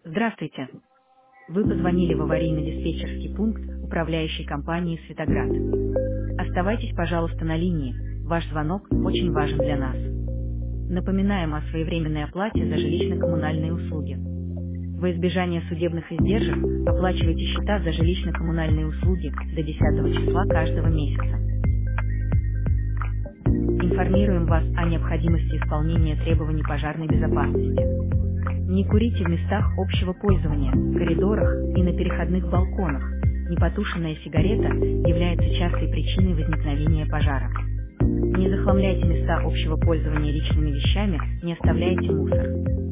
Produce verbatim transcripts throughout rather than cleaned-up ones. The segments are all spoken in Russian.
Здравствуйте. Вы позвонили в аварийно-диспетчерский пункт управляющей компании «Светоград». Оставайтесь, пожалуйста, на линии. Ваш звонок очень важен для нас. Напоминаем о своевременной оплате за жилищно-коммунальные услуги. Во избежание судебных издержек оплачивайте счета за жилищно-коммунальные услуги до десятого числа каждого месяца. Информируем вас о необходимости исполнения требований пожарной безопасности. Не курите в местах общего пользования, коридорах и на переходных балконах. Непотушенная сигарета является частой причиной возникновения пожара. Не захламляйте места общего пользования личными вещами, не оставляйте мусор.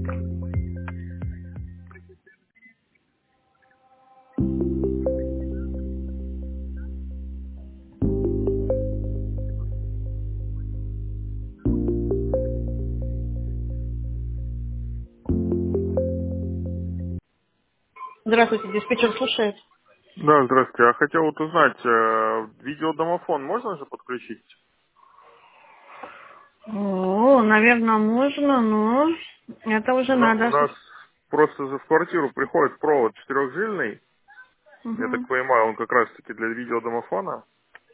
Здравствуйте, диспетчер слушает. Да, здравствуйте. Я хотел вот узнать, э, видеодомофон можно же подключить? О, наверное, можно, но это уже У, на- у надо. нас просто за- в квартиру приходит провод четырехжильный. Я так Мгм. понимаю, он как раз-таки для видеодомофона.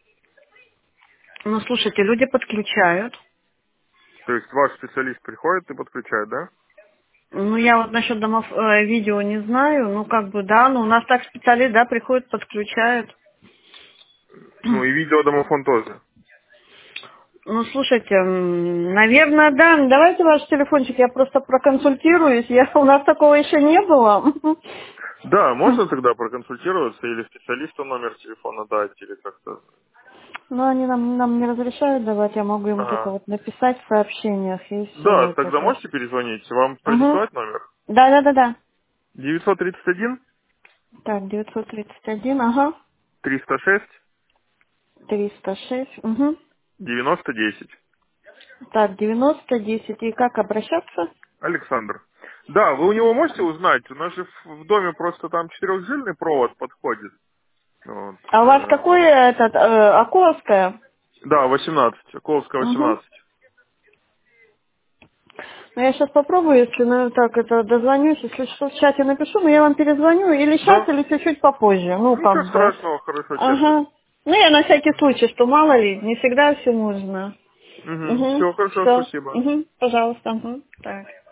Ну, слушайте, люди подключают. То есть ваш специалист приходит и подключает, да? Ну, я вот насчет домов э, видео не знаю. Ну, как бы, да, ну, у нас так специалист, да, приходит, подключает. Ну и видеодомофон тоже. Ну, слушайте, м, наверное, да. Ну, давайте ваш телефончик, я просто проконсультируюсь. Я, у нас такого еще не было. Да, можно тогда проконсультироваться или специалисту номер телефона дать, или как-то. Но они нам, нам не разрешают давать, я могу им только Ага. вот написать в сообщениях, и все Да, это. тогда можете перезвонить? Вам Угу. продиктовать номер? Да, да, да, да. девятьсот тридцать один Так, девятьсот тридцать один, ага. триста шесть триста шесть, угу. девяносто десять. Так, девяносто десять. И как обращаться? Александр. Да, вы у него можете узнать? У нас же в в доме просто там четырехжильный провод подходит. Вот. А у вас э, какое этот, э, Оковское? Да, восемнадцать. Околовская Угу. восемнадцать. Ну, я сейчас попробую, если, ну, так, это, дозвонюсь, если что, в чате напишу, но я вам перезвоню или сейчас, Да. или чуть-чуть попозже, ну, Ничего как бы. страшного, хорошо терпит. Ага. Ну, я на всякий случай, что мало ли, не всегда все можно. Угу. Угу. Все, хорошо, Все. спасибо. Угу. Пожалуйста. Угу. Так.